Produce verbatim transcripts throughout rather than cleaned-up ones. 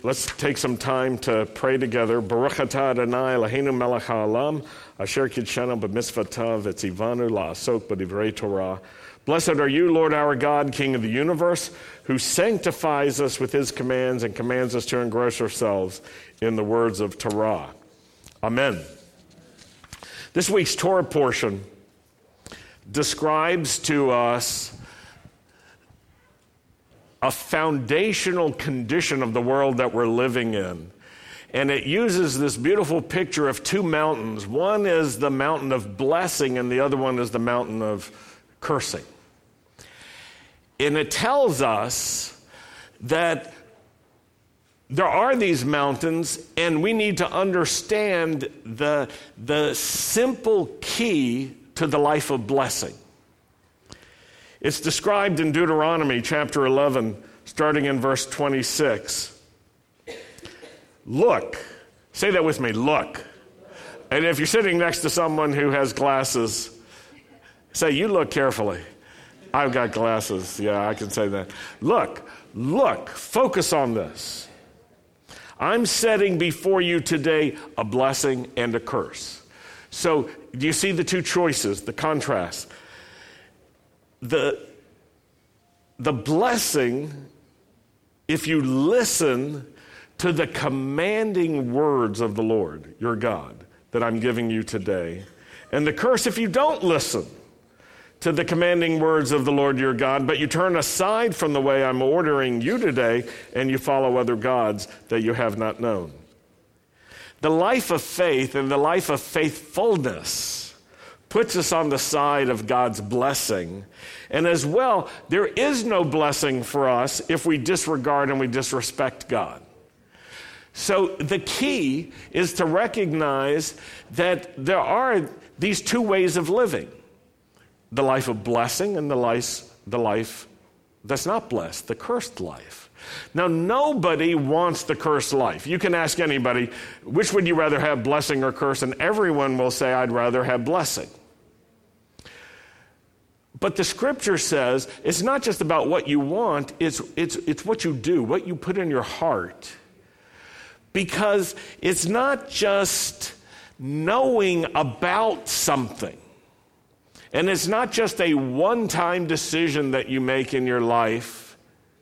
Let's take some time to pray together. Baruch atah Adonai Eloheinu melech haolam, asher kidshanu b'mitzvotav v'tzivanu la'asok b'divrei Torah. Blessed are you, Lord our God, King of the universe, who sanctifies us with his commands and commands us to engross ourselves in the words of Torah. Amen. This week's Torah portion describes to us a foundational condition of the world that we're living in. And it uses this beautiful picture of two mountains. One is the mountain of blessing, and the other one is the mountain of cursing. And it tells us that there are these mountains, and we need to understand the, the simple key to the life of blessing. It's described in Deuteronomy chapter eleven, starting in verse twenty-six. Look. Say that with me, look. And if you're sitting next to someone who has glasses, say, you look carefully. I've got glasses. Yeah, I can say that. Look, look, focus on this. I'm setting before you today a blessing and a curse. So, do you see the two choices, the contrast? The, the blessing, if you listen to the commanding words of the Lord, your God, that I'm giving you today. And the curse, if you don't listen to the commanding words of the Lord your God, but you turn aside from the way I'm ordering you today, and you follow other gods that you have not known. The life of faith and the life of faithfulness puts us on the side of God's blessing. And as well, there is no blessing for us if we disregard and we disrespect God. So the key is to recognize that there are these two ways of living. The life of blessing and the life, the life that's not blessed, the cursed life. Now, nobody wants the cursed life. You can ask anybody, which would you rather have, blessing or curse? And everyone will say, I'd rather have blessing. But the scripture says it's not just about what you want, it's, it's, it's what you do, what you put in your heart. Because it's not just knowing about something. And it's not just a one-time decision that you make in your life.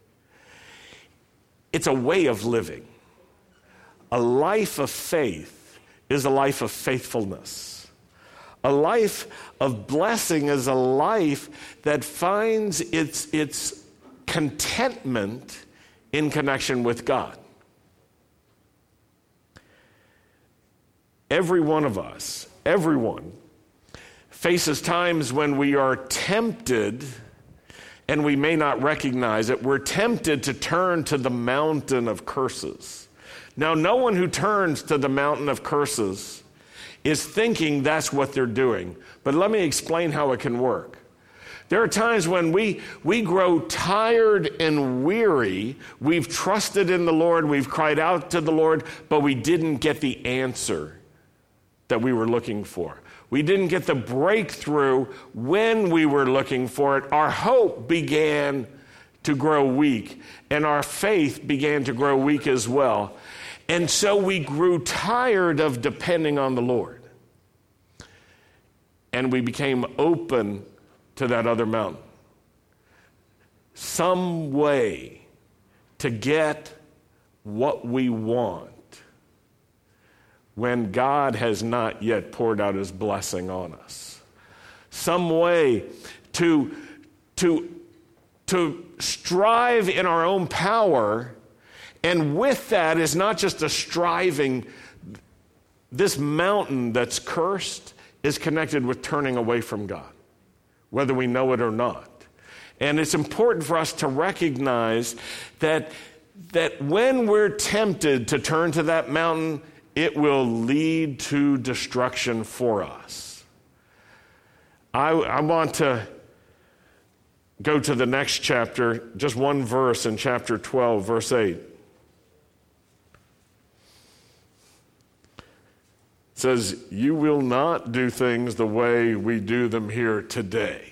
It's a way of living. A life of faith is a life of faithfulness. A life of blessing is a life that finds its, its contentment in connection with God. Every one of us, everyone, faces times when we are tempted, and we may not recognize it. We're tempted to turn to the mountain of curses. Now, no one who turns to the mountain of curses is thinking that's what they're doing. But let me explain how it can work. There are times when we, we grow tired and weary. We've trusted in the Lord. We've cried out to the Lord, but we didn't get the answer that we were looking for. We didn't get the breakthrough when we were looking for it. Our hope began to grow weak, and our faith began to grow weak as well. And so we grew tired of depending on the Lord. And we became open to that other mountain. Some way to get what we want when God has not yet poured out his blessing on us. Some way to, to, to strive in our own power. And with that is not just a striving. This mountain that's cursed is connected with turning away from God, whether we know it or not. And it's important for us to recognize that, that when we're tempted to turn to that mountain, it will lead to destruction for us. I, I want to go to the next chapter, just one verse in chapter twelve, verse eight. It says, you will not do things the way we do them here today.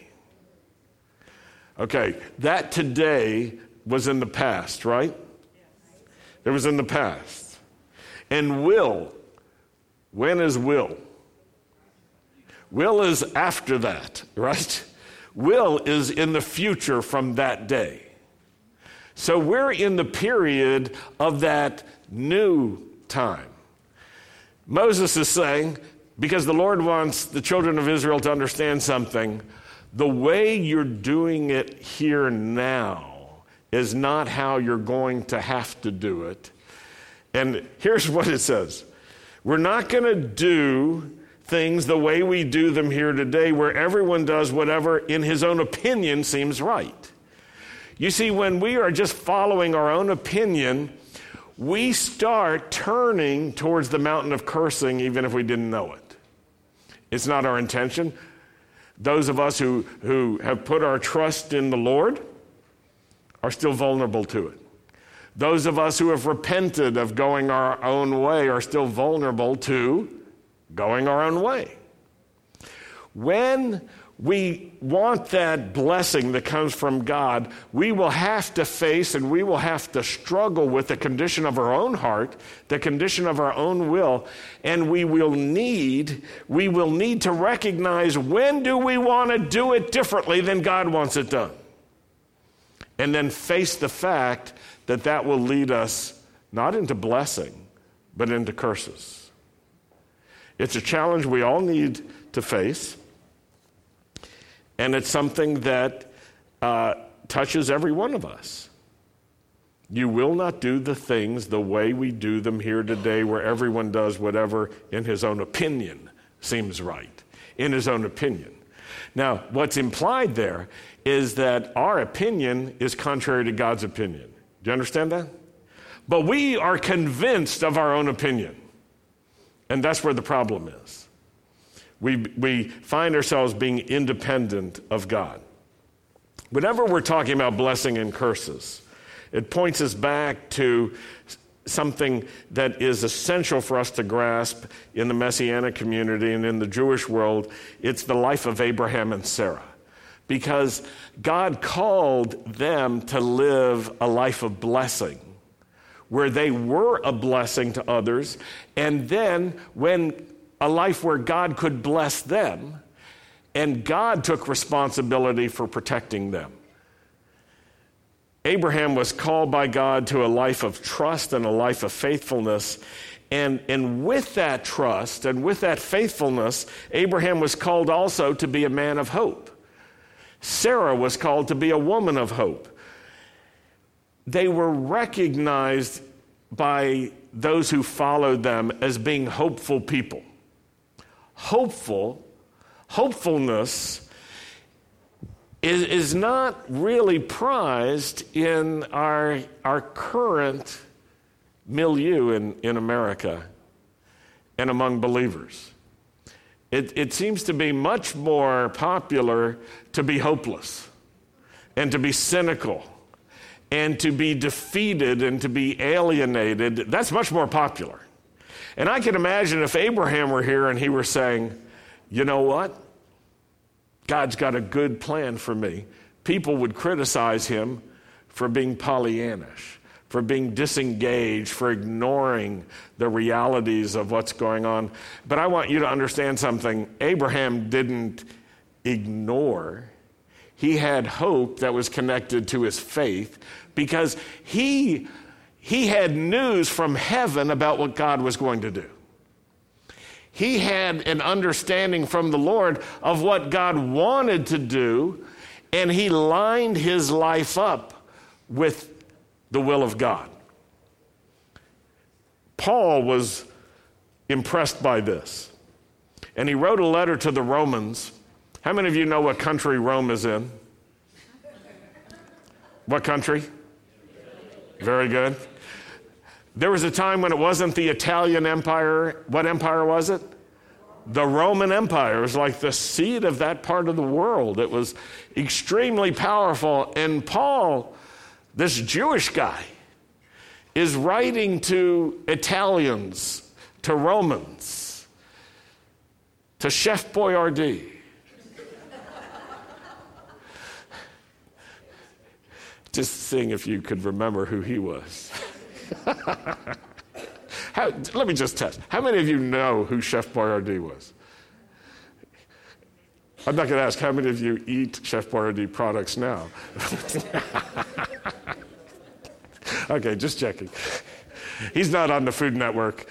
Okay, that today was in the past, right? It was in the past. And will, when is will? Will is after that, right? Will is in the future from that day. So we're in the period of that new time. Moses is saying, because the Lord wants the children of Israel to understand something, the way you're doing it here now is not how you're going to have to do it. And here's what it says. We're not going to do things the way we do them here today, where everyone does whatever in his own opinion seems right. You see, when we are just following our own opinion, we start turning towards the mountain of cursing even if we didn't know it. It's not our intention. Those of us who, who have put our trust in the Lord are still vulnerable to it. Those of us who have repented of going our own way are still vulnerable to going our own way. When we want that blessing that comes from God, we will have to face and we will have to struggle with the condition of our own heart, the condition of our own will, and we will need, we will need to recognize when do we want to do it differently than God wants it done. And then face the fact that that will lead us not into blessing, but into curses. It's a challenge we all need to face. And it's something that uh, touches every one of us. You will not do the things the way we do them here today, where everyone does whatever in his own opinion seems right, in his own opinion. Now, what's implied there is that our opinion is contrary to God's opinion. Do you understand that? But we are convinced of our own opinion. And that's where the problem is. We, we find ourselves being independent of God. Whenever we're talking about blessing and curses, it points us back to something that is essential for us to grasp in the Messianic community and in the Jewish world. It's the life of Abraham and Sarah. Because God called them to live a life of blessing, where they were a blessing to others, and then when a life where God could bless them, and God took responsibility for protecting them. Abraham was called by God to a life of trust and a life of faithfulness, and, and with that trust and with that faithfulness, Abraham was called also to be a man of hope. Sarah was called to be a woman of hope. They were recognized by those who followed them as being hopeful people. Hopeful, hopefulness is, is not really prized in our, our current milieu in, in America and among believers. It, it seems to be much more popular to be hopeless and to be cynical and to be defeated and to be alienated. That's much more popular. And I can imagine if Abraham were here and he were saying, you know what? God's got a good plan for me. People would criticize him for being Pollyannish, for being disengaged, for ignoring the realities of what's going on. But I want you to understand something. Abraham didn't ignore. He had hope that was connected to his faith because he He had news from heaven about what God was going to do. He had an understanding from the Lord of what God wanted to do, and he lined his life up with the will of God. Paul was impressed by this, and he wrote a letter to the Romans. How many of you know what country Rome is in? What country? Very good. There was a time when it wasn't the Italian Empire. What empire was it? The Roman Empire. It was like the seat of that part of the world. It was extremely powerful. And Paul, this Jewish guy, is writing to Italians, to Romans, to Chef Boyardee. Just seeing if you could remember who he was. How, let me just test. How many of you know who Chef Boyardee was? I'm not going to ask how many of you eat Chef Boyardee products now. Okay, just checking. He's not on the Food Network.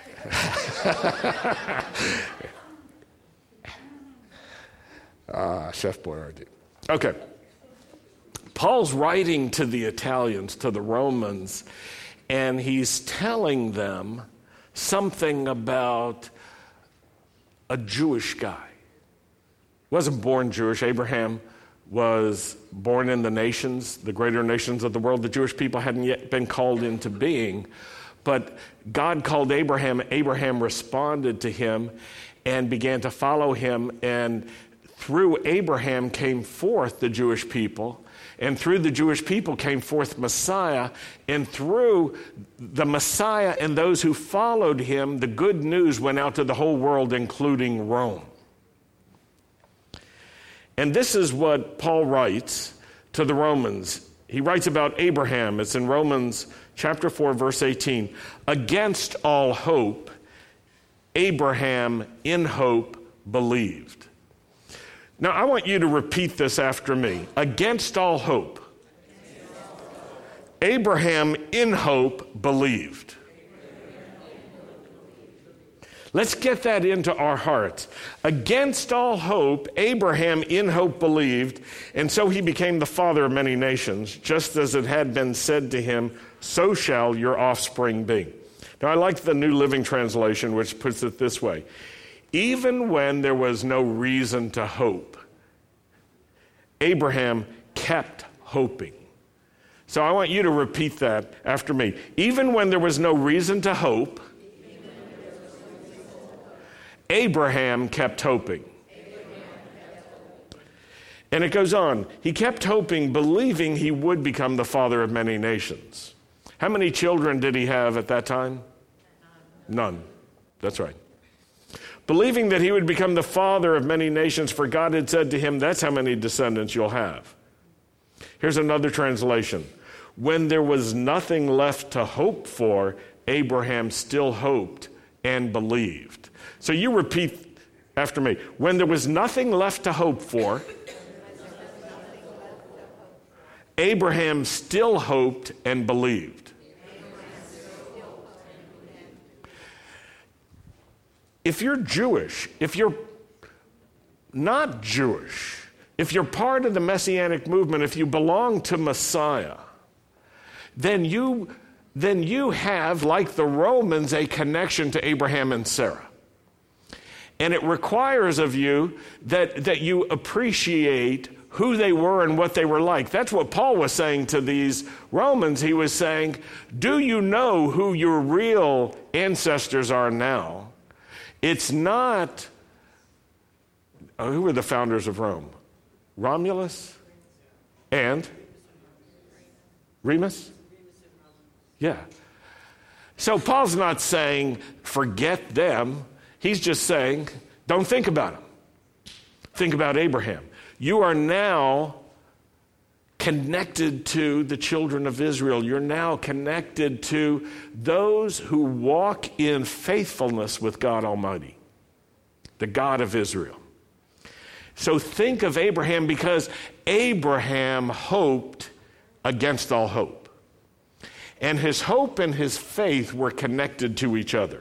Ah, Chef Boyardee. Okay. Paul's writing to the Italians, to the Romans, and he's telling them something about a Jewish guy. He wasn't born Jewish. Abraham was born in the nations, the greater nations of the world. The Jewish people hadn't yet been called into being, but God called Abraham. Abraham responded to him and began to follow him, and through Abraham came forth the Jewish people, and through the Jewish people came forth Messiah, and through the Messiah and those who followed him, the good news went out to the whole world, including Rome. And this is what Paul writes to the Romans. He writes about Abraham. It's in Romans chapter four, verse eighteen. Against all hope, Abraham in hope believed. Now, I want you to repeat this after me. Against all hope, Abraham in hope believed. Let's get that into our hearts. Against all hope, Abraham in hope believed, and so he became the father of many nations, just as it had been said to him, so shall your offspring be. Now, I like the New Living Translation, which puts it this way. Even when there was no reason to hope, Abraham kept hoping. So I want you to repeat that after me. Even when there was no reason to hope, Abraham kept hoping. And it goes on. He kept hoping, believing he would become the father of many nations. How many children did he have at that time? None. That's right. Believing that he would become the father of many nations, for God had said to him, that's how many descendants you'll have. Here's another translation. When there was nothing left to hope for, Abraham still hoped and believed. So you repeat after me. When there was nothing left to hope for, Abraham still hoped and believed. If you're Jewish, if you're not Jewish, if you're part of the Messianic movement, if you belong to Messiah, then you, then you have, like the Romans, a connection to Abraham and Sarah. And it requires of you that, that you appreciate who they were and what they were like. That's what Paul was saying to these Romans. He was saying, do you know who your real ancestors are now? It's not, oh, who were the founders of Rome? Romulus and Remus? Yeah. So Paul's not saying, forget them. He's just saying, don't think about them. Think about Abraham. You are now connected to the children of Israel. You're now connected to those who walk in faithfulness with God Almighty, the God of Israel. So think of Abraham, because Abraham hoped against all hope. And his hope and his faith were connected to each other.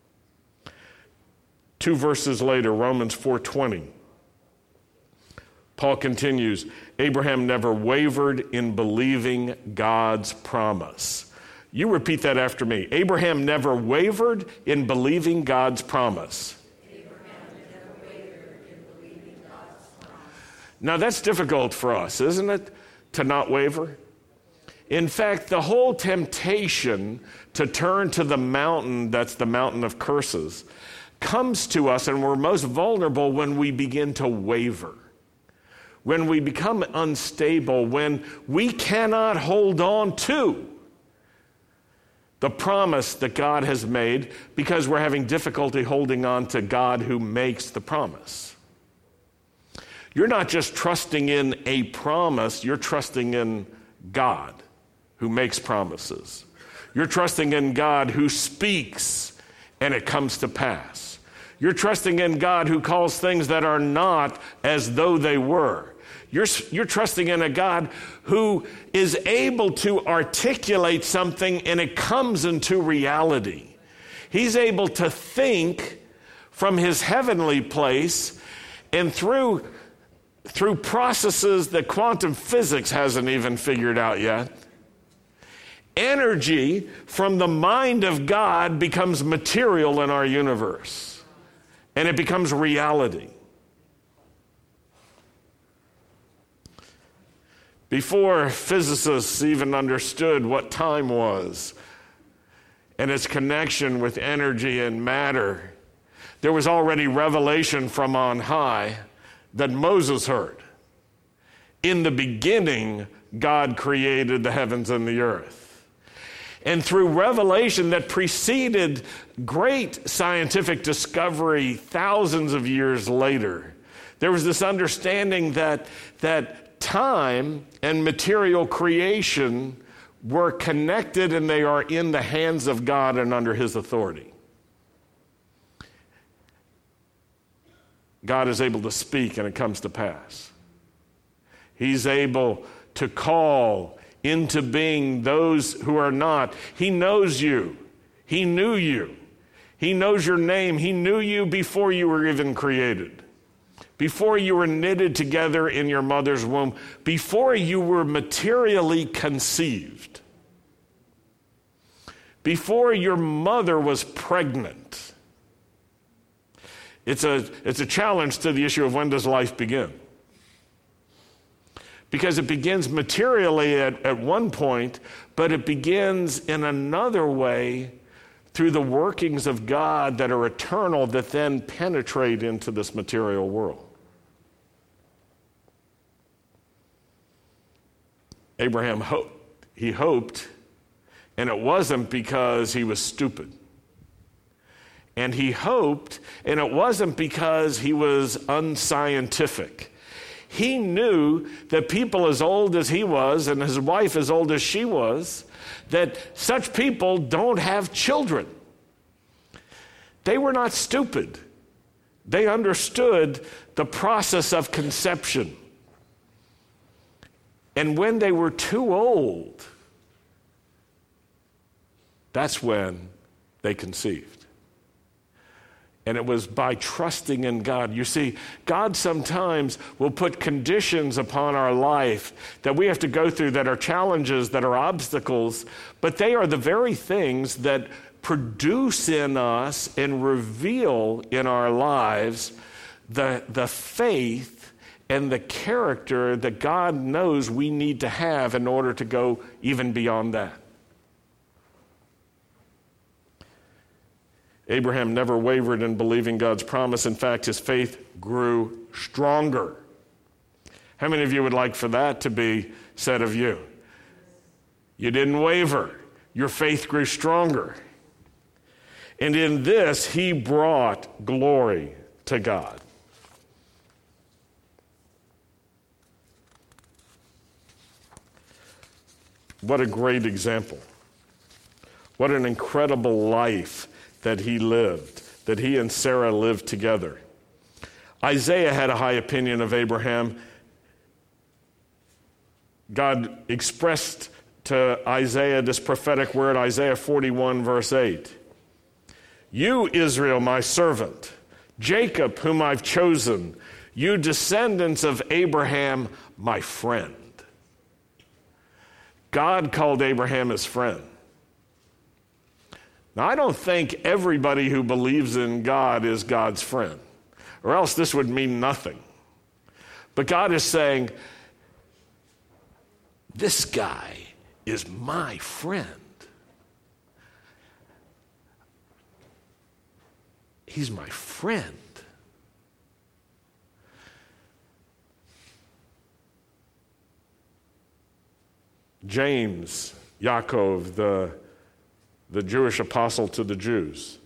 Two verses later, Romans four twenty. Paul continues, Abraham never wavered in believing God's promise. You repeat that after me. Abraham never wavered in believing God's promise. Abraham never wavered in believing God's promise. Now that's difficult for us, isn't it? To not waver. In fact, the whole temptation to turn to the mountain, that's the mountain of curses, comes to us, and we're most vulnerable when we begin to waver. When we become unstable, when we cannot hold on to the promise that God has made because we're having difficulty holding on to God who makes the promise. You're not just trusting in a promise, you're trusting in God who makes promises. You're trusting in God who speaks and it comes to pass. You're trusting in God who calls things that are not as though they were. You're, you're trusting in a God who is able to articulate something and it comes into reality. He's able to think from his heavenly place, and through, through processes that quantum physics hasn't even figured out yet, energy from the mind of God becomes material in our universe, and it becomes reality. Before physicists even understood what time was and its connection with energy and matter, there was already revelation from on high that Moses heard. In the beginning, God created the heavens and the earth. And through revelation that preceded great scientific discovery thousands of years later, there was this understanding that, that time and material creation were connected, and they are in the hands of God and under his authority. God is able to speak and it comes to pass. He's able to call into being those who are not. He knows you. He knew you. He knows your name. He knew you before you were even created. Before you were knitted together in your mother's womb, before you were materially conceived, before your mother was pregnant. It's a, it's a challenge to the issue of when does life begin? Because it begins materially at, at one point, but it begins in another way through the workings of God that are eternal that then penetrate into this material world. Abraham hoped, he hoped, and it wasn't because he was stupid. And he hoped, and it wasn't because he was unscientific. He knew that people as old as he was, and his wife as old as she was, that such people don't have children. They were not stupid. They understood the process of conception. And when they were too old, that's when they conceived. And it was by trusting in God. You see, God sometimes will put conditions upon our life that we have to go through that are challenges, that are obstacles, but they are the very things that produce in us and reveal in our lives the, the faith and the character that God knows we need to have in order to go even beyond that. Abraham never wavered in believing God's promise. In fact, his faith grew stronger. How many of you would like for that to be said of you? You didn't waver. Your faith grew stronger. And in this, he brought glory to God. What a great example. What an incredible life that he lived, that he and Sarah lived together. Isaiah had a high opinion of Abraham. God expressed to Isaiah this prophetic word, Isaiah forty-one, verse eight. You, Israel, my servant, Jacob, whom I've chosen, you descendants of Abraham, my friend. God called Abraham his friend. Now, I don't think everybody who believes in God is God's friend, or else this would mean nothing. But God is saying, this guy is my friend. He's my friend. James, Yaakov, the, the Jewish apostle to the Jews,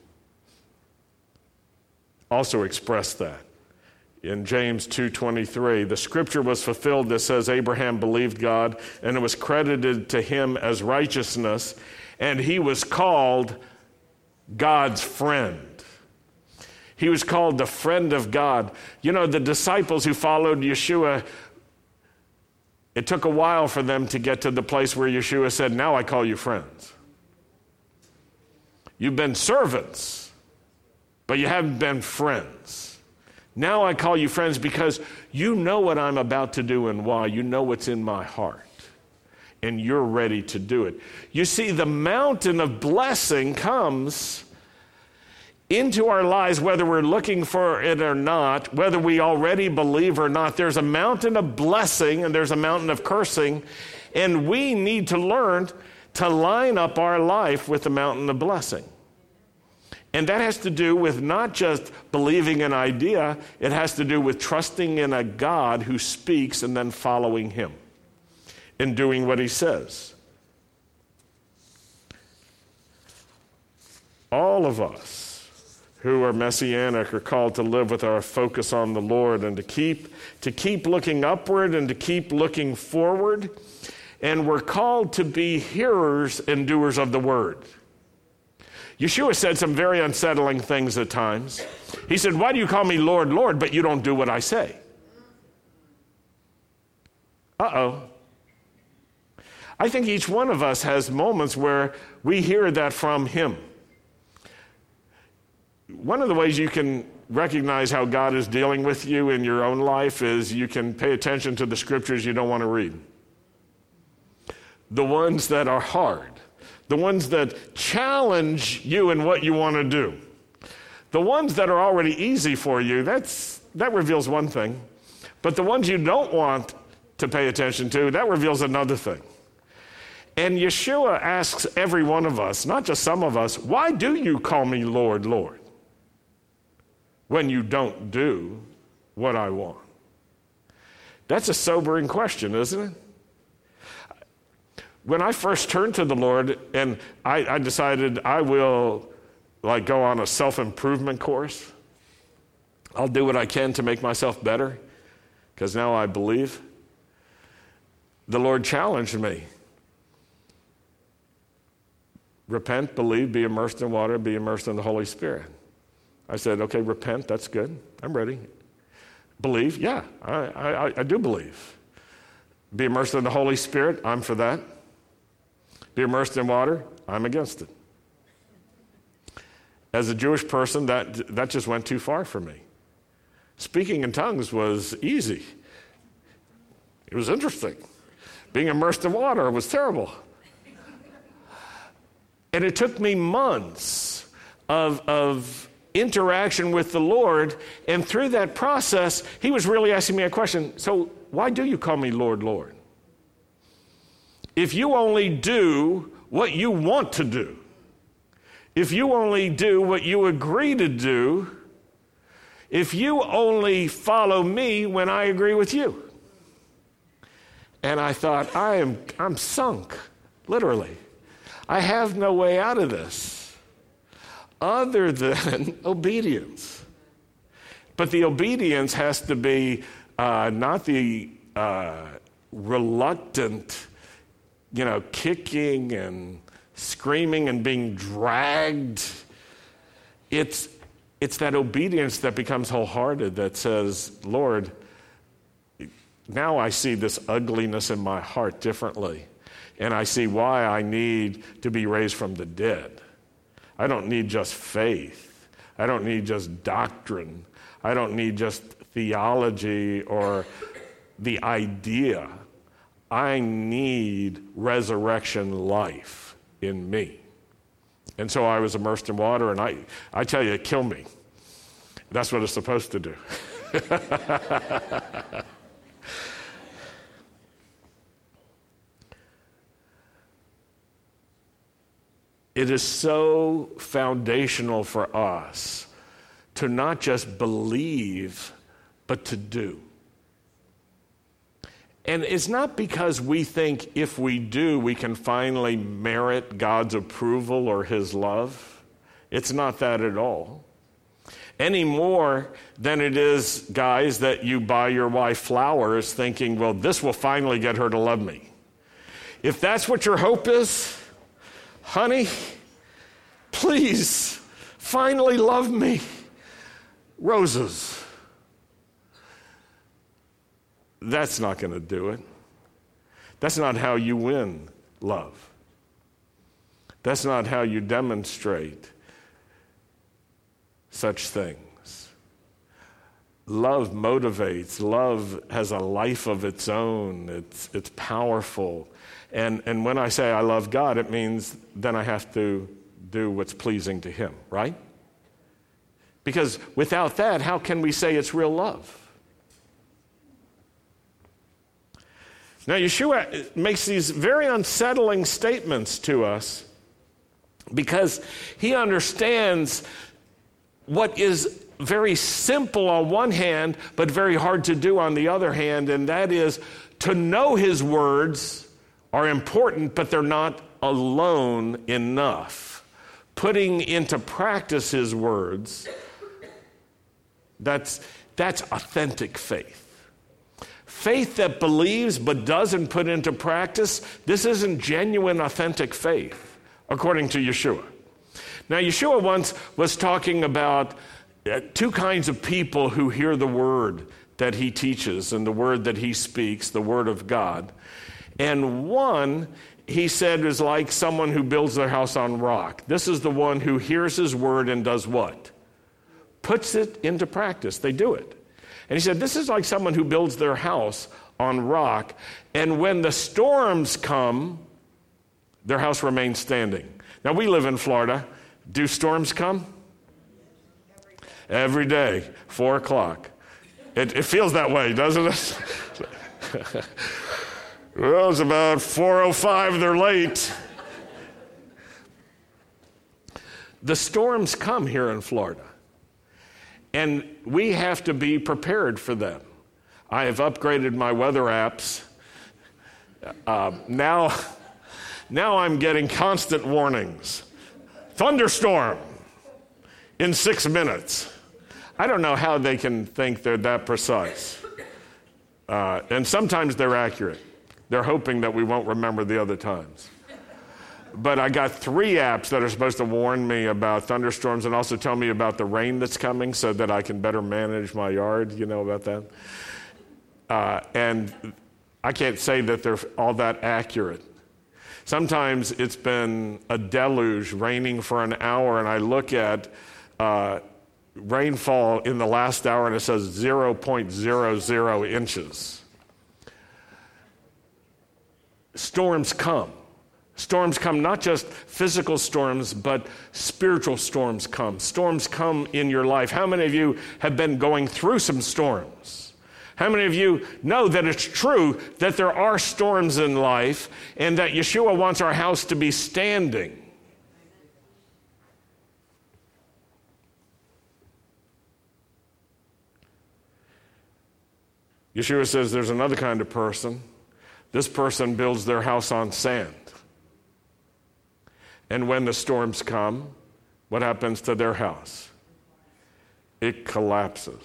also expressed that. In James two twenty-three, the scripture was fulfilled that says Abraham believed God, and it was credited to him as righteousness, and he was called God's friend. He was called the friend of God. You know, the disciples who followed Yeshua, it took a while for them to get to the place where Yeshua said, now I call you friends. You've been servants, but you haven't been friends. Now I call you friends because you know what I'm about to do and why. You know what's in my heart, and you're ready to do it. You see, the mountain of blessing comes into our lives, whether we're looking for it or not, whether we already believe or not. There's a mountain of blessing and there's a mountain of cursing, and we need to learn to line up our life with the mountain of blessing. And that has to do with not just believing an idea, it has to do with trusting in a God who speaks and then following him and doing what he says. All of us who are messianic are called to live with our focus on the Lord and to keep to keep looking upward and to keep looking forward. And we're called to be hearers and doers of the word. Yeshua said some very unsettling things at times. He said, why do you call me Lord, Lord, but you don't do what I say? Uh-oh. I think each one of us has moments where we hear that from him. One of the ways you can recognize how God is dealing with you in your own life is you can pay attention to the scriptures you don't want to read. The ones that are hard. The ones that challenge you in what you want to do. The ones that are already easy for you, that's that reveals one thing. But the ones you don't want to pay attention to, that reveals another thing. And Yeshua asks every one of us, not just some of us, why do you call me Lord, Lord, when you don't do what I want? That's a sobering question, isn't it? When I first turned to the Lord and I, I decided I will like go on a self-improvement course, I'll do what I can to make myself better because now I believe, the Lord challenged me. Repent, believe, be immersed in water, be immersed in the Holy Spirit. I said, okay, repent, that's good. I'm ready. Believe, yeah, I, I, I do believe. Be immersed in the Holy Spirit, I'm for that. Be immersed in water, I'm against it. As a Jewish person, that, that just went too far for me. Speaking in tongues was easy. It was interesting. Being immersed in water was terrible. And it took me months of, of interaction with the Lord, and through that process, he was really asking me a question. So why do you call me Lord, Lord? If you only do what you want to do, if you only do what you agree to do, if you only follow me when I agree with you. And I thought, I am I'm sunk, literally. I have no way out of this other than obedience. But the obedience has to be uh, not the uh, reluctant, you know, kicking and screaming and being dragged. It's, it's that obedience that becomes wholehearted that says, Lord, now I see this ugliness in my heart differently. And I see why I need to be raised from the dead. I don't need just faith. I don't need just doctrine. I don't need just theology or the idea. I need resurrection life in me. And so I was immersed in water, and I, I tell you, it killed me. That's what it's supposed to do. It is so foundational for us to not just believe, but to do. And it's not because we think if we do, we can finally merit God's approval or his love. It's not that at all. Any more than it is, guys, that you buy your wife flowers thinking, well, this will finally get her to love me. If that's what your hope is, honey, please, finally love me. Roses. That's not going to do it. That's not how you win love. That's not how you demonstrate such things. Love motivates. Love has a life of its own. It's, it's powerful. And, and when I say I love God, it means then I have to do what's pleasing to him, right? Because without that, how can we say it's real love? Now, Yeshua makes these very unsettling statements to us because he understands what is very simple on one hand, but very hard to do on the other hand, and that is to know his words are important, but they're not alone enough. Putting into practice his words, that's, that's authentic faith. Faith that believes but doesn't put into practice, this isn't genuine, authentic faith, according to Yeshua. Now, Yeshua once was talking about two kinds of people who hear the word that he teaches and the word that he speaks, the word of God. And one, he said, is like someone who builds their house on rock. This is the one who hears his word and does what? Puts it into practice. They do it. And he said, this is like someone who builds their house on rock, and when the storms come, their house remains standing. Now, we live in Florida. Do storms come? Every day, four o'clock. It, it feels that way, doesn't it? Well, it's about four oh five, they're late. The storms come here in Florida. And we have to be prepared for them. I have upgraded my weather apps. Uh, now, now I'm getting constant warnings. Thunderstorm in six minutes. I don't know how they can think they're that precise. Uh, and sometimes they're accurate. They're hoping that we won't remember the other times. But I got three apps that are supposed to warn me about thunderstorms and also tell me about the rain that's coming so that I can better manage my yard. You know about that? Uh, and I can't say that they're all that accurate. Sometimes it's been a deluge raining for an hour, and I look at uh, rainfall in the last hour, and it says zero point zero zero inches. Storms come. Storms come, not just physical storms, but spiritual storms come. Storms come in your life. How many of you have been going through some storms? How many of you know that it's true that there are storms in life and that Yeshua wants our house to be standing? Yeshua says there's another kind of person. This person builds their house on sand. And when the storms come, what happens to their house? It collapses.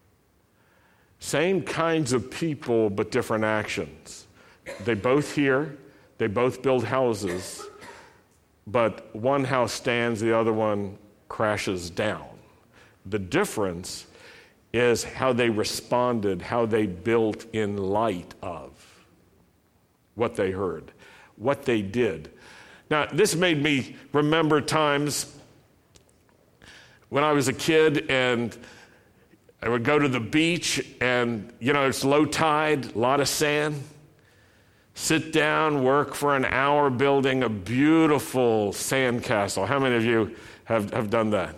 Same kinds of people, but different actions. They both hear, they both build houses, but one house stands, the other one crashes down. The difference is how they responded, how they built in light of what they heard, what they did. Now, this made me remember times when I was a kid and I would go to the beach and, you know, it's low tide, a lot of sand. Sit down, work for an hour building a beautiful sand castle. How many of you have, have done that?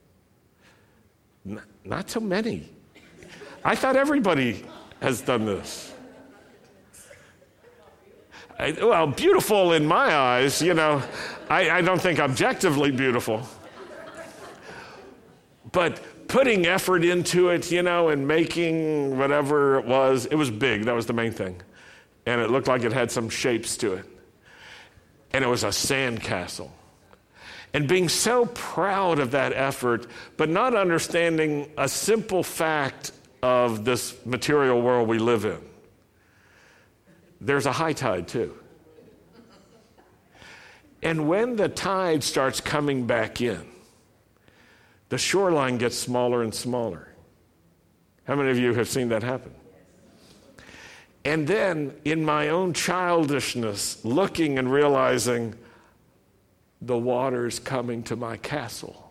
N- not so many. I thought everybody has done this. I, well, beautiful in my eyes, you know. I, I don't think objectively beautiful. But putting effort into it, you know, and making whatever it was, it was big. That was the main thing. And it looked like it had some shapes to it. And it was a sand castle. And being so proud of that effort, but not understanding a simple fact of this material world we live in. There's a high tide, too. And when the tide starts coming back in, the shoreline gets smaller and smaller. How many of you have seen that happen? And then, in my own childishness, looking and realizing the water's coming to my castle.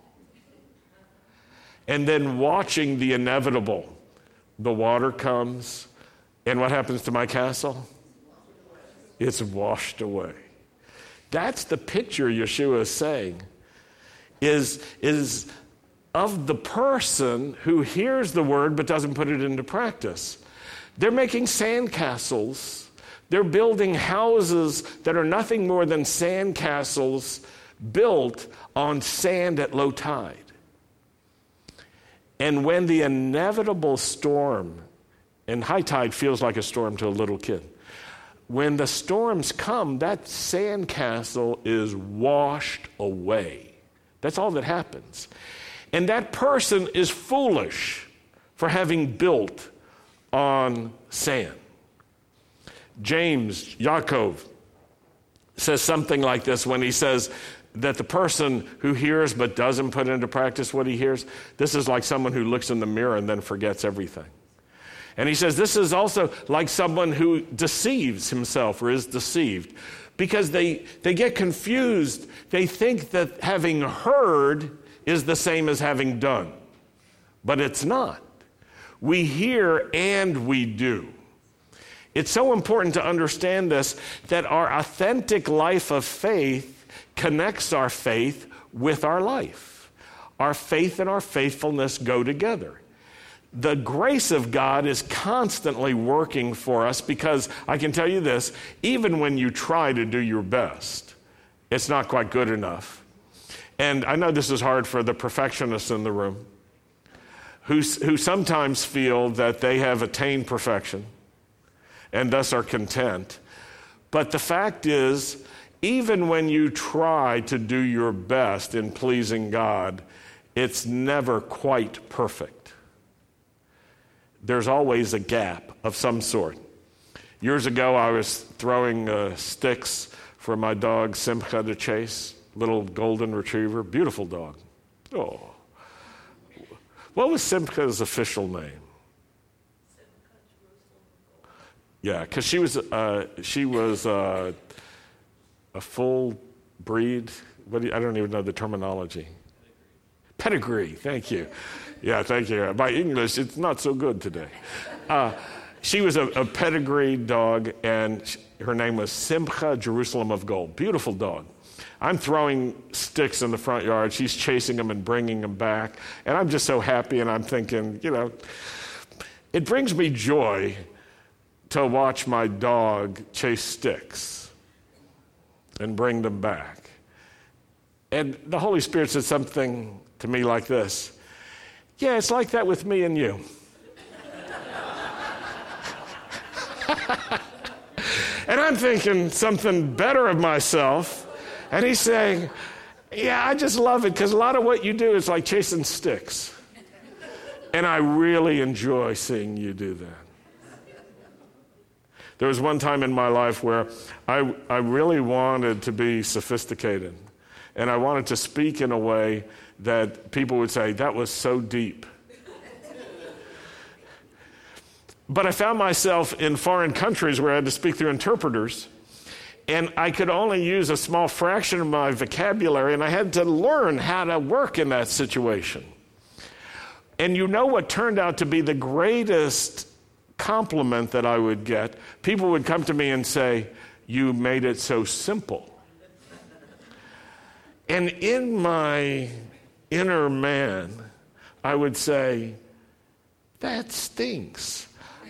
And then watching the inevitable. The water comes, and what happens to my castle? It's washed away. That's the picture Yeshua is saying, is, is of the person who hears the word but doesn't put it into practice. They're making sandcastles. They're building houses that are nothing more than sandcastles built on sand at low tide. And when the inevitable storm, and high tide feels like a storm to a little kid, when the storms come, that sandcastle is washed away. That's all that happens. And that person is foolish for having built on sand. James, Yaakov, says something like this when he says that the person who hears but doesn't put into practice what he hears, this is like someone who looks in the mirror and then forgets everything. And he says this is also like someone who deceives himself or is deceived because they, they get confused. They think that having heard is the same as having done, but it's not. We hear and we do. It's so important to understand this, that our authentic life of faith connects our faith with our life. Our faith and our faithfulness go together. The grace of God is constantly working for us because I can tell you this, even when you try to do your best, it's not quite good enough. And I know this is hard for the perfectionists in the room who, who sometimes feel that they have attained perfection and thus are content. But the fact is, even when you try to do your best in pleasing God, it's never quite perfect. There's always a gap of some sort. Years ago, I was throwing uh, sticks for my dog Simcha to chase, little golden retriever, beautiful dog. Oh, what was Simcha's official name? Yeah, because she was uh, she was uh, a full breed. What do you, I don't even know the terminology. Pedigree. Thank you. Yeah, thank you. My English, it's not so good today. Uh, she was a, a pedigree dog, and she, her name was Simcha Jerusalem of Gold. Beautiful dog. I'm throwing sticks in the front yard. She's chasing them and bringing them back. And I'm just so happy, and I'm thinking, you know, it brings me joy to watch my dog chase sticks and bring them back. And the Holy Spirit said something to me like this. Yeah, it's like that with me and you. And I'm thinking something better of myself. And he's saying, yeah, I just love it because a lot of what you do is like chasing sticks. And I really enjoy seeing you do that. There was one time in my life where I, I really wanted to be sophisticated. And I wanted to speak in a way that people would say, that was so deep. But I found myself in foreign countries where I had to speak through interpreters, and I could only use a small fraction of my vocabulary, and I had to learn how to work in that situation. And you know what turned out to be the greatest compliment that I would get? People would come to me and say, you made it so simple. And in my inner man, I would say, that stinks.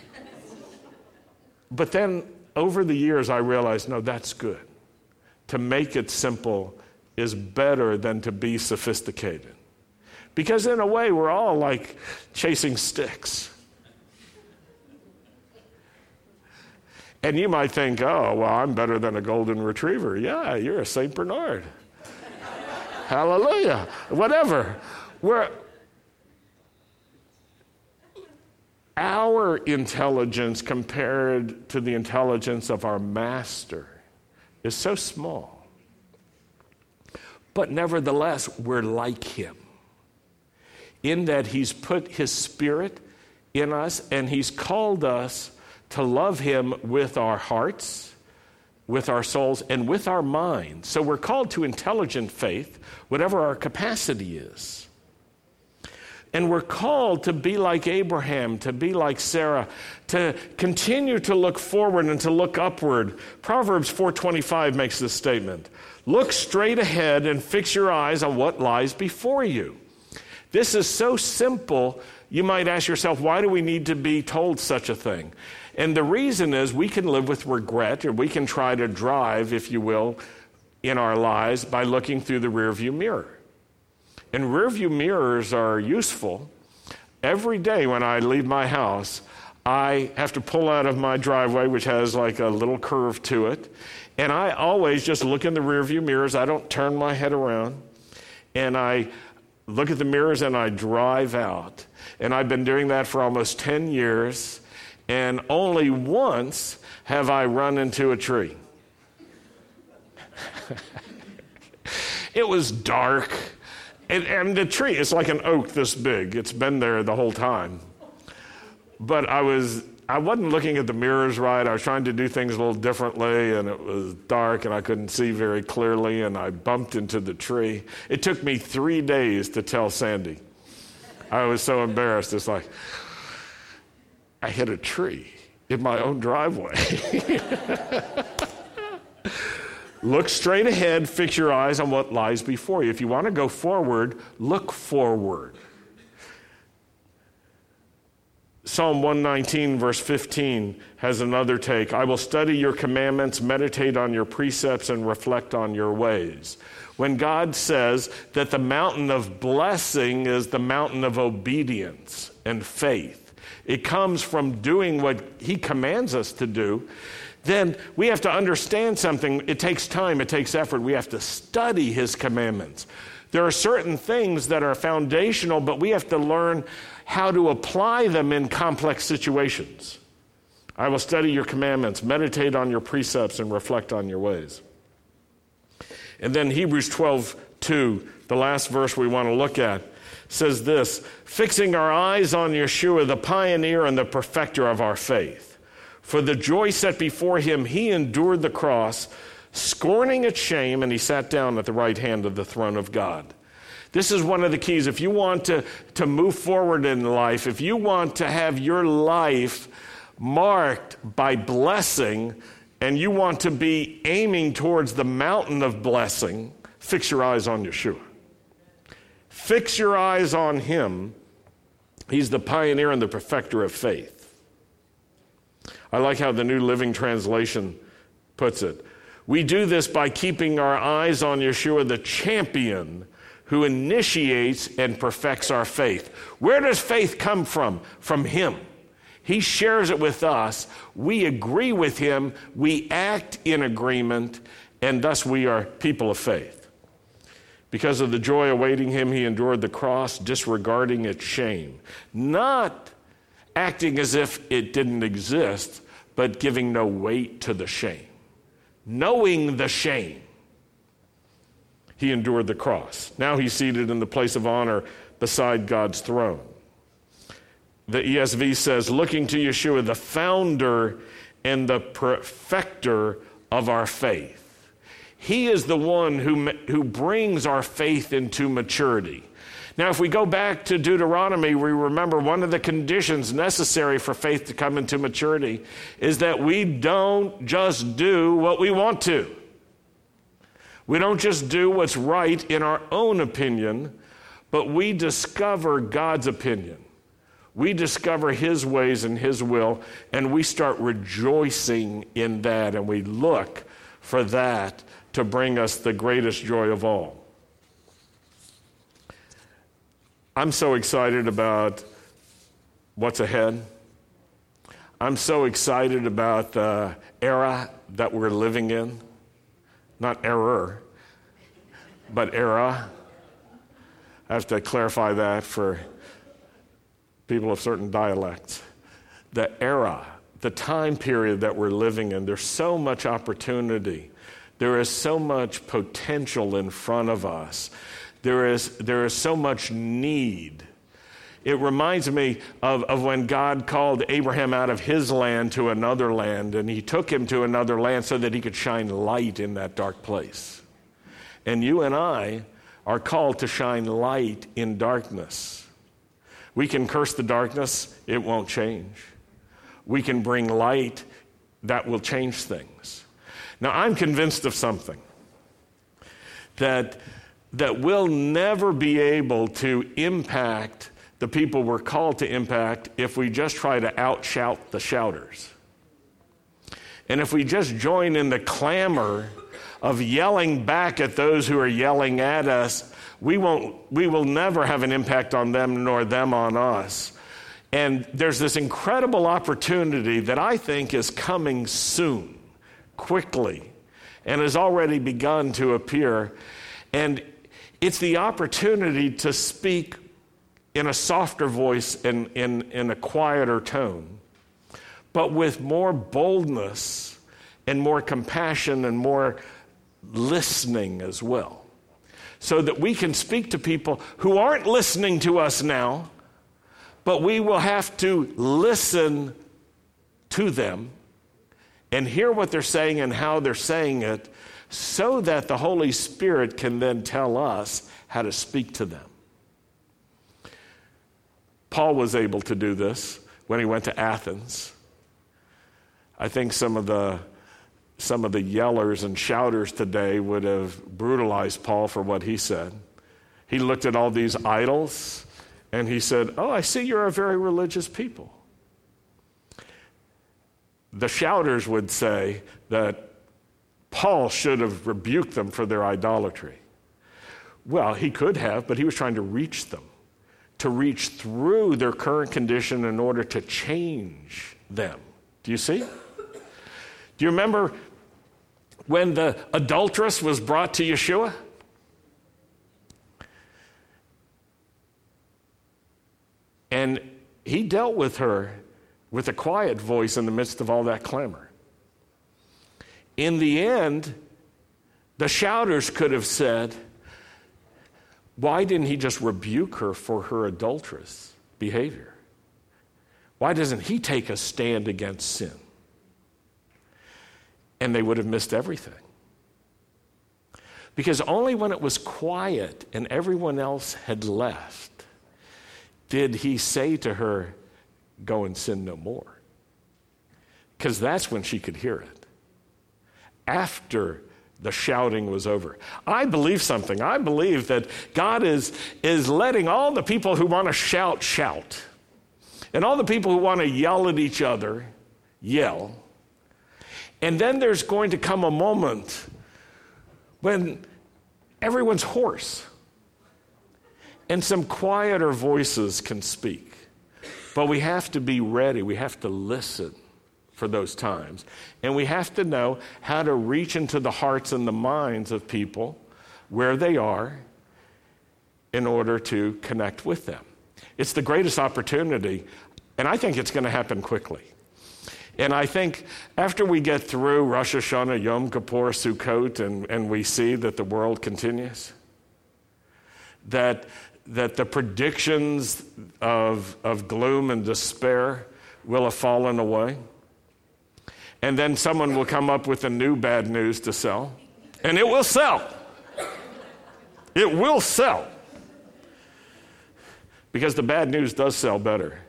But then over the years, I realized, no, that's good. To make it simple is better than to be sophisticated. Because in a way, we're all like chasing sticks. And you might think, oh, well, I'm better than a golden retriever. Yeah, you're a Saint Bernard. Hallelujah. Whatever. We're, our intelligence compared to the intelligence of our master is so small. but nevertheless, we're like him in that he's put his Spirit in us, and he's called us to love him with our hearts, with our souls, and with our minds. So we're called to intelligent faith, whatever our capacity is. And we're called to be like Abraham, to be like Sarah, to continue to look forward and to look upward. Proverbs four twenty-five makes this statement: look straight ahead and fix your eyes on what lies before you. This is so simple, you might ask yourself, why do we need to be told such a thing? And the reason is we can live with regret, or we can try to drive, if you will, in our lives by looking through the rearview mirror. And rearview mirrors are useful. Every day when I leave my house, I have to pull out of my driveway, which has like a little curve to it. And I always just look in the rearview mirrors. I don't turn my head around. And I look at the mirrors and I drive out. And I've been doing that for almost ten years. And only once have I run into a tree. It was dark. And, and the tree is like an oak this big. It's been there the whole time. But I was, I wasn't looking at the mirrors right. I was trying to do things a little differently, and it was dark, and I couldn't see very clearly, and I bumped into the tree. It took me three days to tell Sandy. I was so embarrassed. It's like, I hit a tree in my own driveway. Look straight ahead, fix your eyes on what lies before you. If you want to go forward, look forward. Psalm one nineteen, verse fifteen, has another take. I will study your commandments, meditate on your precepts, and reflect on your ways. When God says that the mountain of blessing is the mountain of obedience and faith, it comes from doing what he commands us to do. Then we have to understand something. It takes time, it takes effort. We have to study his commandments. There are certain things that are foundational, but we have to learn how to apply them in complex situations. I will study your commandments, meditate on your precepts, and reflect on your ways. And then Hebrews twelve two, the last verse we want to look at, says this: fixing our eyes on Yeshua, the pioneer and the perfecter of our faith. For the joy set before him, he endured the cross, scorning its shame, and he sat down at the right hand of the throne of God. This is one of the keys. If you want to, to move forward in life, if you want to have your life marked by blessing, and you want to be aiming towards the mountain of blessing, fix your eyes on Yeshua. Fix your eyes on him. He's the pioneer and the perfecter of faith. I like how the New Living Translation puts it. We do this by keeping our eyes on Yeshua, the champion who initiates and perfects our faith. Where does faith come from? From him. He shares it with us. We agree with him. We act in agreement, and thus we are people of faith. Because of the joy awaiting him, he endured the cross, disregarding its shame. Not acting as if it didn't exist, but giving no weight to the shame. Knowing the shame, he endured the cross. Now he's seated in the place of honor beside God's throne. The E S V says, looking to Yeshua, the founder and the perfecter of our faith. He is the one who, who brings our faith into maturity. Now, if we go back to Deuteronomy, we remember one of the conditions necessary for faith to come into maturity is that we don't just do what we want to. We don't just do what's right in our own opinion, but we discover God's opinion. We discover his ways and his will, and we start rejoicing in that, and we look for that to bring us the greatest joy of all. I'm so excited about what's ahead. I'm so excited about the era that we're living in. Not error, but era. I have to clarify that for people of certain dialects. The era, the time period that we're living in, there's so much opportunity There is so much potential in front of us. There is, there is so much need. It reminds me of, of when God called Abraham out of his land to another land, and he took him to another land so that he could shine light in that dark place. And you and I are called to shine light in darkness. We can curse the darkness, it won't change. We can bring light, that will change things. Now, I'm convinced of something, that, that we'll never be able to impact the people we're called to impact if we just try to outshout the shouters. And if we just join in the clamor of yelling back at those who are yelling at us, we won't, we will never have an impact on them nor them on us. And there's this incredible opportunity that I think is coming soon, quickly, and has already begun to appear. And it's the opportunity to speak in a softer voice and in, in a quieter tone, but with more boldness and more compassion and more listening as well, so that we can speak to people who aren't listening to us now, but we will have to listen to them and hear what they're saying and how they're saying it, so that the Holy Spirit can then tell us how to speak to them. Paul was able to do this when he went to Athens. I think some of the some of the yellers and shouters today would have brutalized Paul for what he said. He looked at all these idols and he said, "Oh, I see you're a very religious people." The shouters would say that Paul should have rebuked them for their idolatry. Well, he could have, but he was trying to reach them, to reach through their current condition in order to change them. Do you see? Do you remember when the adulteress was brought to Yeshua? And he dealt with her with a quiet voice in the midst of all that clamor. In the end, the shouters could have said, why didn't he just rebuke her for her adulterous behavior? Why doesn't he take a stand against sin? And they would have missed everything. Because only when it was quiet and everyone else had left did he say to her, "Go and sin no more." Because that's when she could hear it. After the shouting was over. I believe something. I believe that God is, is letting all the people who want to shout, shout. And all the people who want to yell at each other, yell. And then there's going to come a moment when everyone's hoarse and some quieter voices can speak. But we have to be ready. We have to listen for those times. And we have to know how to reach into the hearts and the minds of people where they are in order to connect with them. It's the greatest opportunity, and I think it's going to happen quickly. And I think after we get through Rosh Hashanah, Yom Kippur, Sukkot, and, and we see that the world continues, that, that the predictions of, of gloom and despair will have fallen away. And then someone will come up with a new bad news to sell. And it will sell. It will sell. Because the bad news does sell better.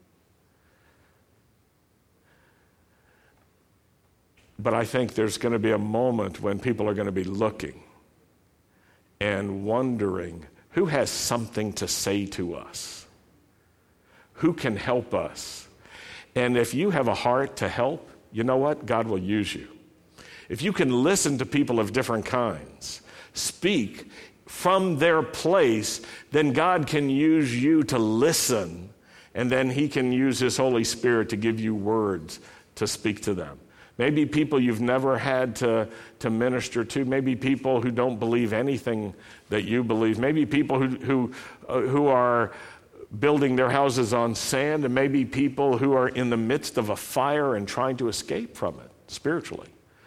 But I think there's going to be a moment when people are going to be looking and wondering, who has something to say to us? Who can help us? And if you have a heart to help, you know what? God will use you. If you can listen to people of different kinds, speak from their place, then God can use you to listen, and then he can use his Holy Spirit to give you words to speak to them. Maybe people you've never had to, to minister to. Maybe people who don't believe anything that you believe. Maybe people who, who, uh, who are building their houses on sand, and maybe people who are in the midst of a fire and trying to escape from it spiritually.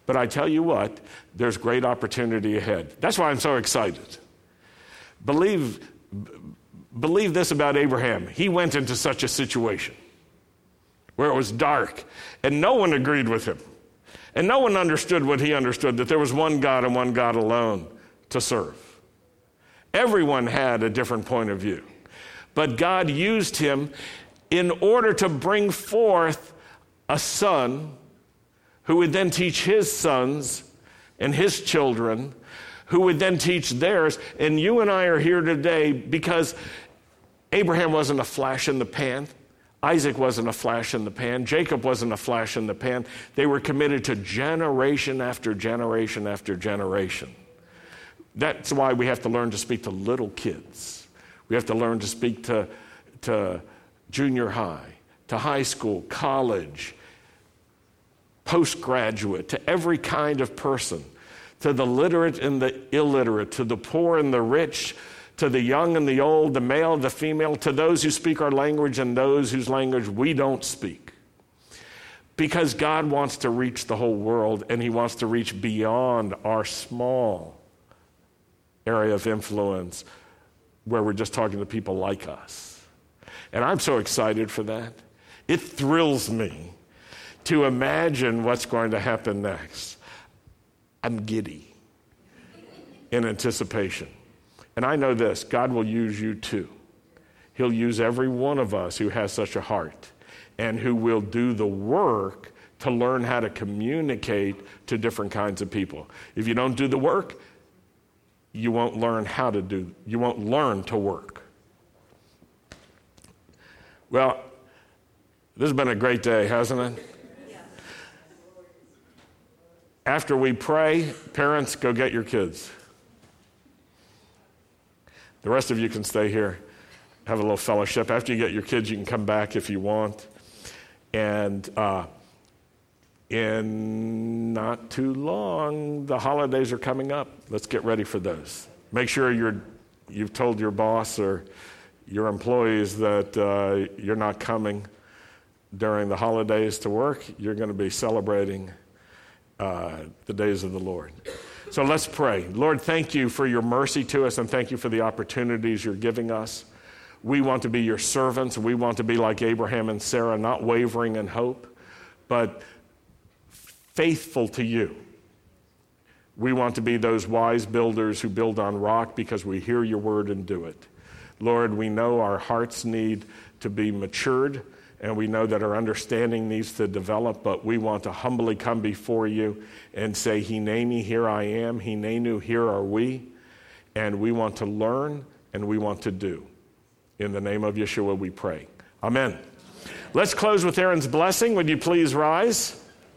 But I tell you what, there's great opportunity ahead. That's why I'm so excited. Believe, believe this about Abraham. He went into such a situation where it was dark, and no one agreed with him. And no one understood what he understood, that there was one God and one God alone to serve. Everyone had a different point of view. But God used him in order to bring forth a son who would then teach his sons and his children, who would then teach theirs. And you and I are here today because Abraham wasn't a flash in the pan. Isaac wasn't a flash in the pan. Jacob wasn't a flash in the pan. They were committed to generation after generation after generation. That's why we have to learn to speak to little kids. We have to learn to speak to, to junior high, to high school, college, postgraduate, to every kind of person, to the literate and the illiterate, to the poor and the rich, to the young and the old, the male, the female, to those who speak our language and those whose language we don't speak. Because God wants to reach the whole world, and he wants to reach beyond our small area of influence where we're just talking to people like us. And I'm so excited for that. It thrills me to imagine what's going to happen next. I'm giddy in anticipation. And I know this, God will use you too. He'll use every one of us who has such a heart and who will do the work to learn how to communicate to different kinds of people. If you don't do the work, you won't learn how to do, you won't learn to work. Well, this has been a great day, hasn't it? After we pray, parents, go get your kids. The rest of you can stay here, have a little fellowship. After you get your kids, you can come back if you want. And uh, in not too long, the holidays are coming up. Let's get ready for those. Make sure you're, you've told your boss or your employees that uh, you're not coming during the holidays to work. You're going to be celebrating uh, the days of the Lord. So let's pray. Lord, thank you for your mercy to us, and thank you for the opportunities you're giving us. We want to be your servants. We want to be like Abraham and Sarah, not wavering in hope, but faithful to you. We want to be those wise builders who build on rock because we hear your word and do it. Lord, we know our hearts need to be matured, and we know that our understanding needs to develop, but we want to humbly come before you and say, Hineni, here I am. Hinenu, here are we. And we want to learn, and we want to do. In the name of Yeshua we pray. Amen. Let's close with Aaron's blessing. Would you please rise?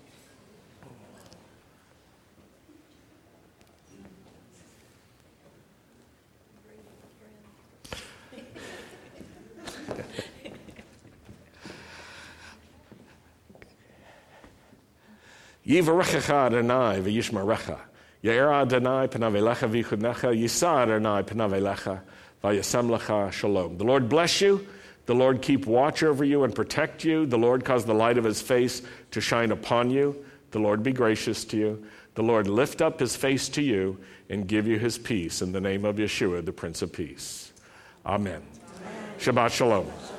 Yivarechecha Adonai v'yishmarecha. Ye'era Adonai panav elecha v'yichudnecha. Yisa Adonai panav elecha v'yasem lecha shalom. The Lord bless you. The Lord keep watch over you and protect you. The Lord cause the light of his face to shine upon you. The Lord be gracious to you. The Lord lift up his face to you and give you his peace in the name of Yeshua, the Prince of Peace. Amen. Amen. Shabbat shalom.